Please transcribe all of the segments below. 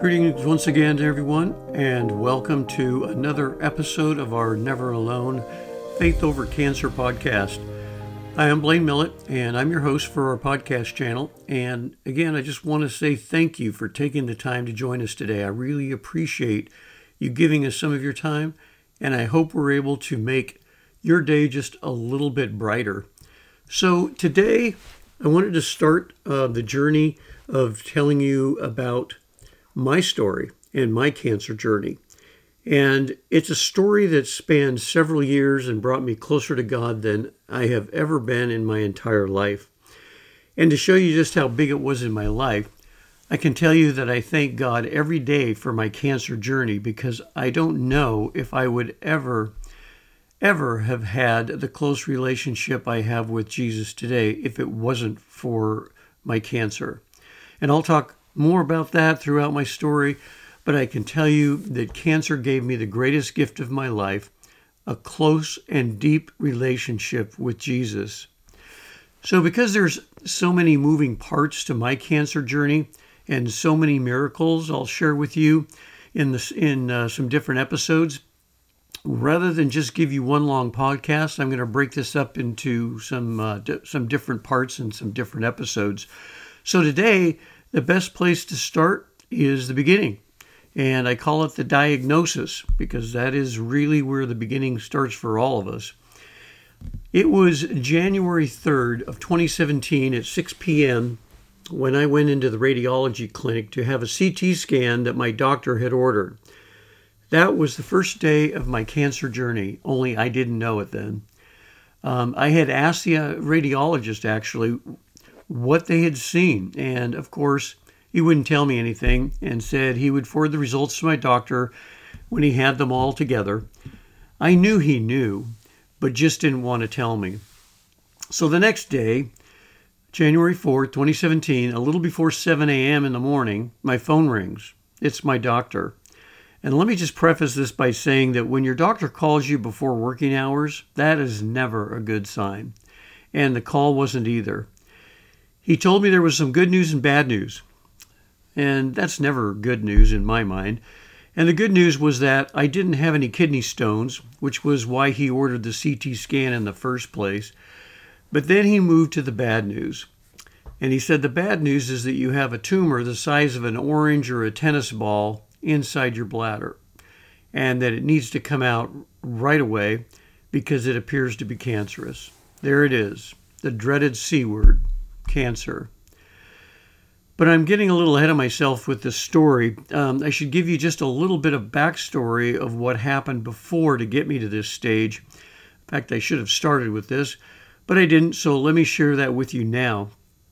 Greetings once again to everyone, and welcome to another episode of our Never Alone Faith Over Cancer podcast. Hi, I'm Blaine Millett, and I'm your host for our podcast channel. And again, I just want to say thank you for taking the time to join us today. I really appreciate you giving us some of your time, and I hope we're able to make your day just a little bit brighter. So today, I wanted to start the journey of telling you about my story and my cancer journey. And it's a story that spanned several years and brought me closer to God than I have ever been in my entire life. And to show you just how big it was in my life, I can tell you that I thank God every day for my cancer journey, because I don't know if I would ever have had the close relationship I have with Jesus today if it wasn't for my cancer. And I'll talk more about that throughout my story, but I can tell you that cancer gave me the greatest gift of my life, a close and deep relationship with Jesus. So because there's so many moving parts to my cancer journey and so many miracles I'll share with you in some different episodes, rather than just give you one long podcast, I'm going to break this up into some different parts and some different episodes. So today, the best place to start is the beginning, and I call it the diagnosis because that is really where the beginning starts for all of us. It was January 3rd of 2017 at 6 p.m. when I went into the radiology clinic to have a CT scan that my doctor had ordered. That was the first day of my cancer journey, only I didn't know it then. I had asked the radiologist actually what they had seen, and of course he wouldn't tell me anything and said he would forward the results to my doctor when he had them all together. I knew he knew, but just didn't want to tell me. So the next day, January 4th, 2017, a little before 7 a.m. in the morning, my phone rings. It's my doctor. And let me just preface this by saying that when your doctor calls you before working hours, that is never a good sign. And the call wasn't either. He told me there was some good news and bad news. And that's never good news in my mind. And the good news was that I didn't have any kidney stones, which was why he ordered the CT scan in the first place. But then he moved to the bad news. And he said the bad news is that you have a tumor the size of an orange or a tennis ball inside your bladder, and that it needs to come out right away because it appears to be cancerous. There it is, the dreaded C word, cancer. But I'm getting a little ahead of myself with this story. I should give you just a little bit of backstory of what happened before to get me to this stage. In fact, I should have started with this, but I didn't, so let me share that with you now.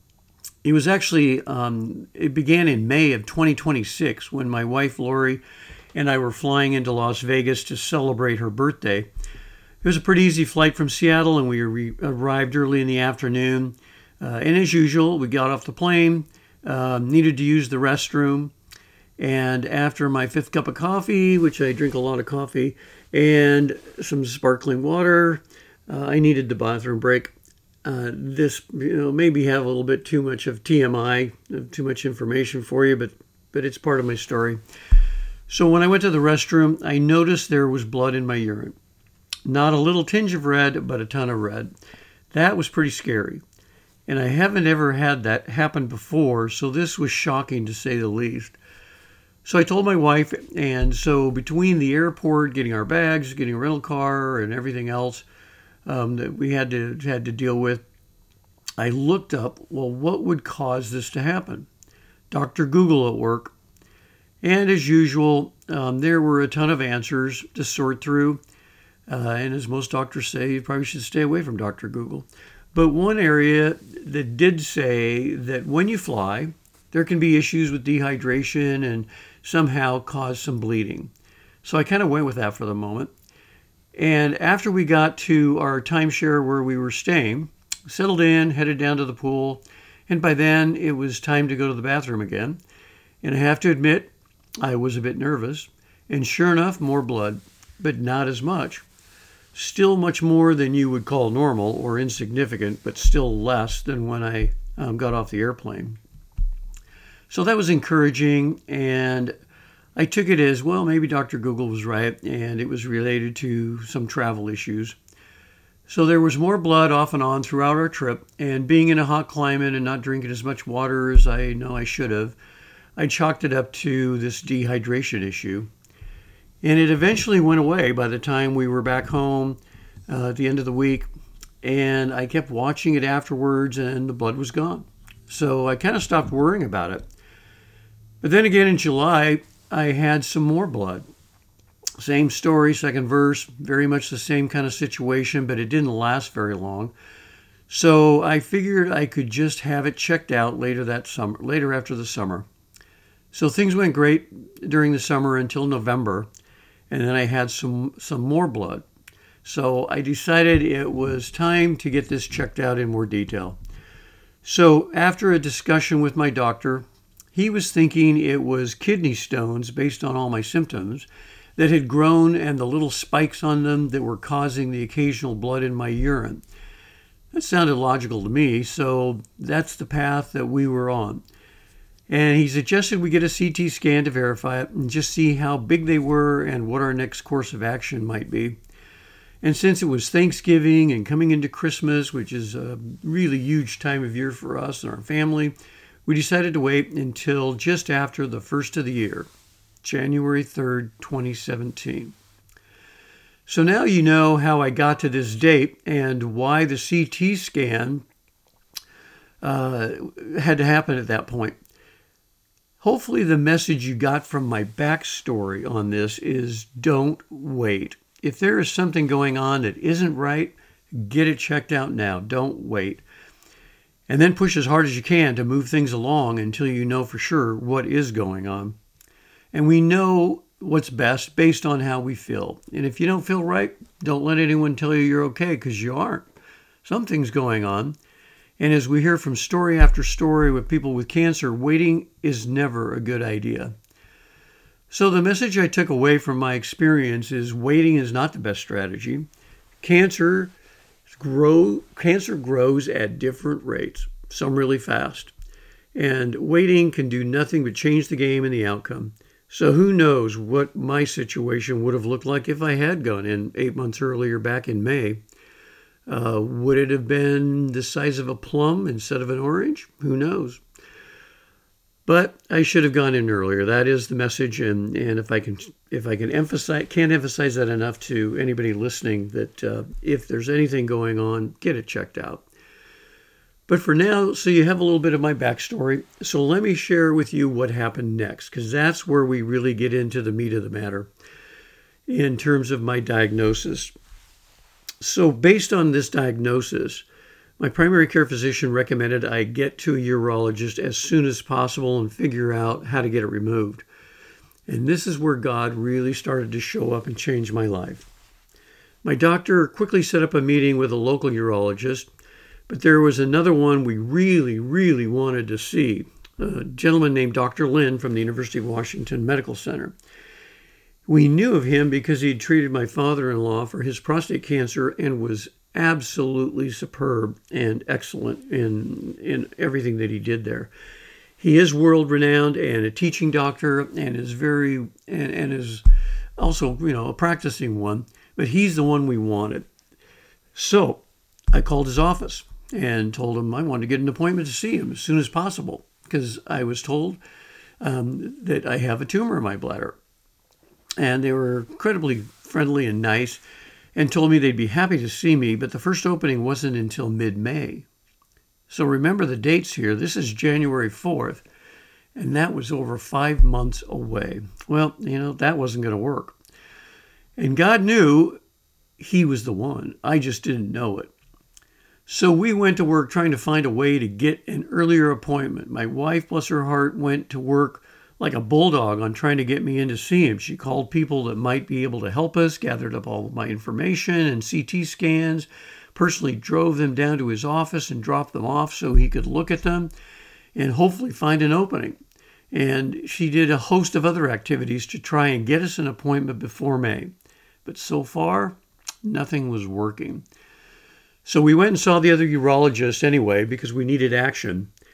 It was actually, it began in May of 2026 when my wife Lori and I were flying into Las Vegas to celebrate her birthday. It was a pretty easy flight from Seattle, and we arrived early in the afternoon. And as usual, we got off the plane, needed to use the restroom. And after my fifth cup of coffee, which I drink a lot of coffee, and some sparkling water, I needed the bathroom break. This, maybe have a little bit too much of TMI, too much information for you, but it's part of my story. So when I went to the restroom, I noticed there was blood in my urine. Not a little tinge of red, but a ton of red. That was pretty scary. And I haven't ever had that happen before, so this was shocking to say the least. So I told my wife, and so between the airport, getting our bags, getting a rental car, and everything else that we had to deal with, I looked up, what would cause this to happen? Dr. Google at work. And as usual, there were a ton of answers to sort through. And as most doctors say, you probably should stay away from Dr. Google. But one area that did say that when you fly, there can be issues with dehydration and somehow cause some bleeding. So I kind of went with that for the moment. And after we got to our timeshare where we were staying, settled in, headed down to the pool, and by then it was time to go to the bathroom again. And I have to admit, I was a bit nervous. And sure enough, more blood, but not as much. Still much more than you would call normal or insignificant, but still less than when I got off the airplane. So that was encouraging, and I took it as, well, maybe Dr. Google was right, and it was related to some travel issues. So there was more blood off and on throughout our trip, and being in a hot climate and not drinking as much water as I know I should have, I chalked it up to this dehydration issue. And it eventually went away by the time we were back home at the end of the week, and I kept watching it afterwards, and the blood was gone. So I kind of stopped worrying about it. But then again in July, I had some more blood. Same story, second verse, very much the same kind of situation, but it didn't last very long. So I figured I could just have it checked out later after the summer. So things went great during the summer until November, and then I had some more blood. So I decided it was time to get this checked out in more detail. So after a discussion with my doctor, he was thinking it was kidney stones based on all my symptoms that had grown and the little spikes on them that were causing the occasional blood in my urine. That sounded logical to me, so that's the path that we were on. And he suggested we get a CT scan to verify it and just see how big they were and what our next course of action might be. And since it was Thanksgiving and coming into Christmas, which is a really huge time of year for us and our family, we decided to wait until just after the first of the year, January 3rd, 2017. So now you know how I got to this date and why the CT scan had to happen at that point. Hopefully the message you got from my backstory on this is don't wait. If there is something going on that isn't right, get it checked out now. Don't wait. And then push as hard as you can to move things along until you know for sure what is going on. And we know what's best based on how we feel. And if you don't feel right, don't let anyone tell you you're okay, because you aren't. Something's going on. And as we hear from story after story with people with cancer, waiting is never a good idea. So the message I took away from my experience is waiting is not the best strategy. Cancer grows at different rates, some really fast. And waiting can do nothing but change the game and the outcome. So who knows what my situation would have looked like if I had gone in 8 months earlier back in May. Would it have been the size of a plum instead of an orange? Who knows? But I should have gone in earlier. That is the message, and if I can't emphasize that enough to anybody listening, that if there's anything going on, get it checked out. But for now, so you have a little bit of my backstory. So let me share with you what happened next, because that's where we really get into the meat of the matter in terms of my diagnosis. So based on this diagnosis, my primary care physician recommended I get to a urologist as soon as possible and figure out how to get it removed. And this is where God really started to show up and change my life. My doctor quickly set up a meeting with a local urologist, but there was another one we really, really wanted to see, a gentleman named Dr. Lin from the University of Washington Medical Center. We knew of him because he had treated my father-in-law for his prostate cancer and was absolutely superb and excellent in everything that he did there. He is world-renowned and a teaching doctor and is also, a practicing one, but he's the one we wanted. So I called his office and told him I wanted to get an appointment to see him as soon as possible because I was told that I have a tumor in my bladder. And they were incredibly friendly and nice and told me they'd be happy to see me, but the first opening wasn't until mid-May. So remember the dates here. This is January 4th, and that was over 5 months away. Well, that wasn't going to work. And God knew he was the one. I just didn't know it. So we went to work trying to find a way to get an earlier appointment. My wife, bless her heart, went to work like a bulldog on trying to get me in to see him. She called people that might be able to help us, gathered up all of my information and CT scans, personally drove them down to his office and dropped them off so he could look at them and hopefully find an opening. And she did a host of other activities to try and get us an appointment before May. But so far, nothing was working. So we went and saw the other urologist anyway because we needed action.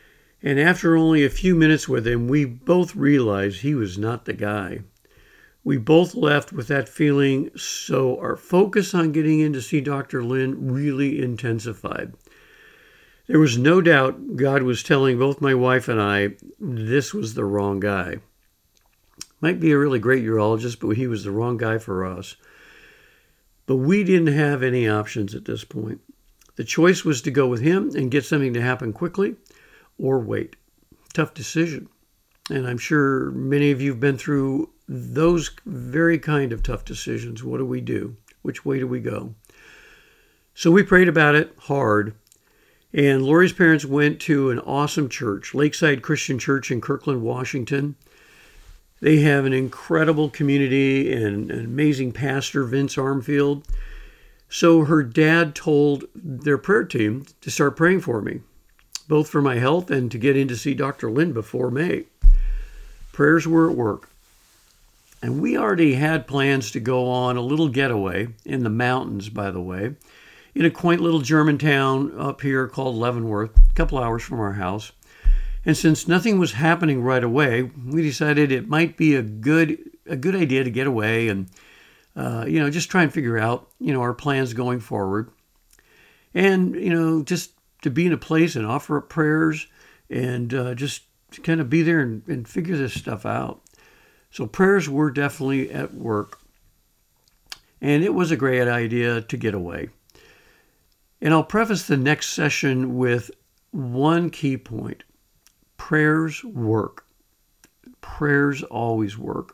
And after only a few minutes with him, we both realized he was not the guy. We both left with that feeling, so our focus on getting in to see Dr. Lin really intensified. There was no doubt God was telling both my wife and I this was the wrong guy. Might be a really great urologist, but he was the wrong guy for us. But we didn't have any options at this point. The choice was to go with him and get something to happen quickly or wait. Tough decision. And I'm sure many of you have been through those very kind of tough decisions. What do we do? Which way do we go? So we prayed about it hard. And Lori's parents went to an awesome church, Lakeside Christian Church in Kirkland, Washington. They have an incredible community and an amazing pastor, Vince Armfield. So her dad told their prayer team to start praying for me, both for my health and to get in to see Dr. Lin before May. Prayers were at work. And we already had plans to go on a little getaway in the mountains, by the way, in a quaint little German town up here called Leavenworth, a couple hours from our house. And since nothing was happening right away, we decided it might be a good idea to get away and, just try and figure out, our plans going forward. And, just to be in a place and offer up prayers and just to kind of be there and figure this stuff out. So prayers were definitely at work. And it was a great idea to get away. And I'll preface the next session with one key point. Prayers work. Prayers always work.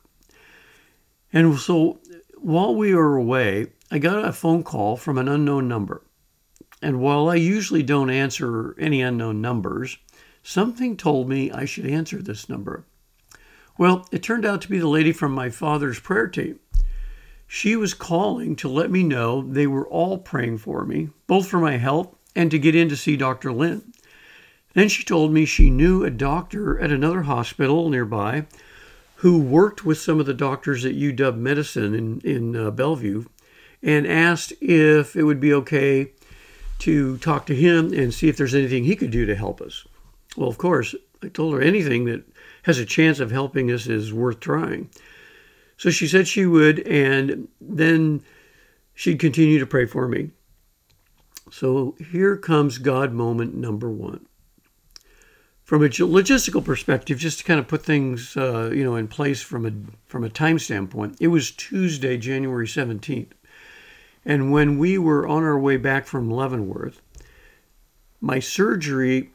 And so while we were away, I got a phone call from an unknown number. And while I usually don't answer any unknown numbers, something told me I should answer this number. Well, it turned out to be the lady from my father's prayer team. She was calling to let me know they were all praying for me, both for my health and to get in to see Dr. Lin. Then she told me she knew a doctor at another hospital nearby who worked with some of the doctors at UW Medicine in Bellevue and asked if it would be okay to talk to him and see if there's anything he could do to help us. Well, of course, I told her anything that has a chance of helping us is worth trying. So she said she would, and then she'd continue to pray for me. So here comes God moment number one. From a logistical perspective, just to kind of put things, in place from a time standpoint, it was Tuesday, January 17th. And when we were on our way back from Leavenworth, my surgery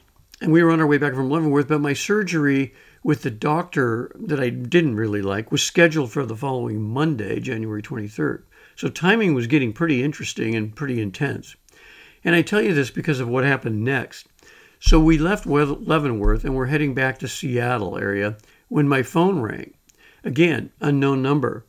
with the doctor that I didn't really like was scheduled for the following Monday, January 23rd. So timing was getting pretty interesting and pretty intense. And I tell you this because of what happened next. So we left Leavenworth and we're heading back to Seattle area when my phone rang. Again, unknown number.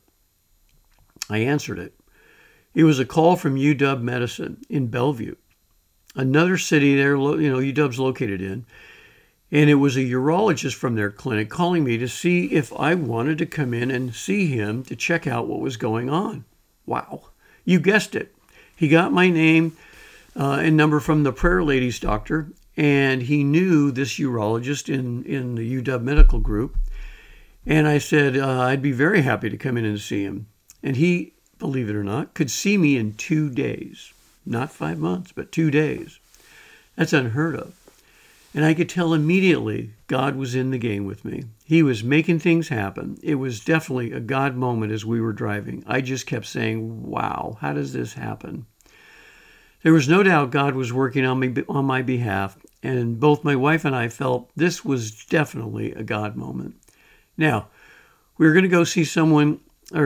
I answered it. It was a call from UW Medicine in Bellevue, another city there, UW's located in. And it was a urologist from their clinic calling me to see if I wanted to come in and see him to check out what was going on. Wow. You guessed it. He got my name and number from the prayer lady's doctor, and he knew this urologist in the UW medical group. And I said, I'd be very happy to come in and see him. And he, believe it or not, could see me in 2 days. Not 5 months, but 2 days. That's unheard of. And I could tell immediately God was in the game with me. He was making things happen. It was definitely a God moment as we were driving. I just kept saying, wow, how does this happen? There was no doubt God was working on my behalf, and both my wife and I felt this was definitely a God moment. Now, we're going to go see someone at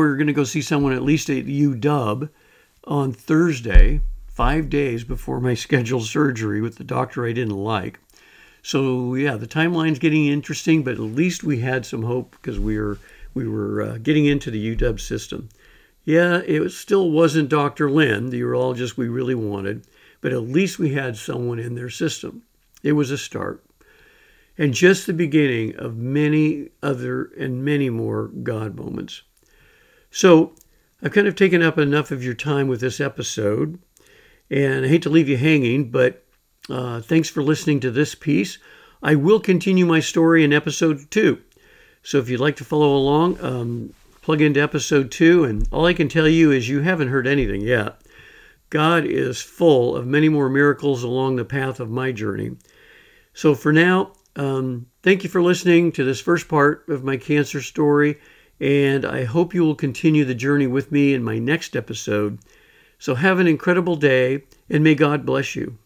least at UW on Thursday, 5 days before my scheduled surgery with the doctor I didn't like. So yeah, the timeline's getting interesting, but at least we had some hope because we were getting into the UW system. Yeah, it still wasn't Dr. Lin, the urologist we really wanted, but at least we had someone in their system. It was a start. And just the beginning of many other and many more God moments. So I've kind of taken up enough of your time with this episode. And I hate to leave you hanging, but thanks for listening to this piece. I will continue my story in episode 2. So if you'd like to follow along, plug into episode 2. And all I can tell you is you haven't heard anything yet. God is full of many more miracles along the path of my journey. So for now, thank you for listening to this first part of my cancer story. And I hope you will continue the journey with me in my next episode. So have an incredible day, and may God bless you.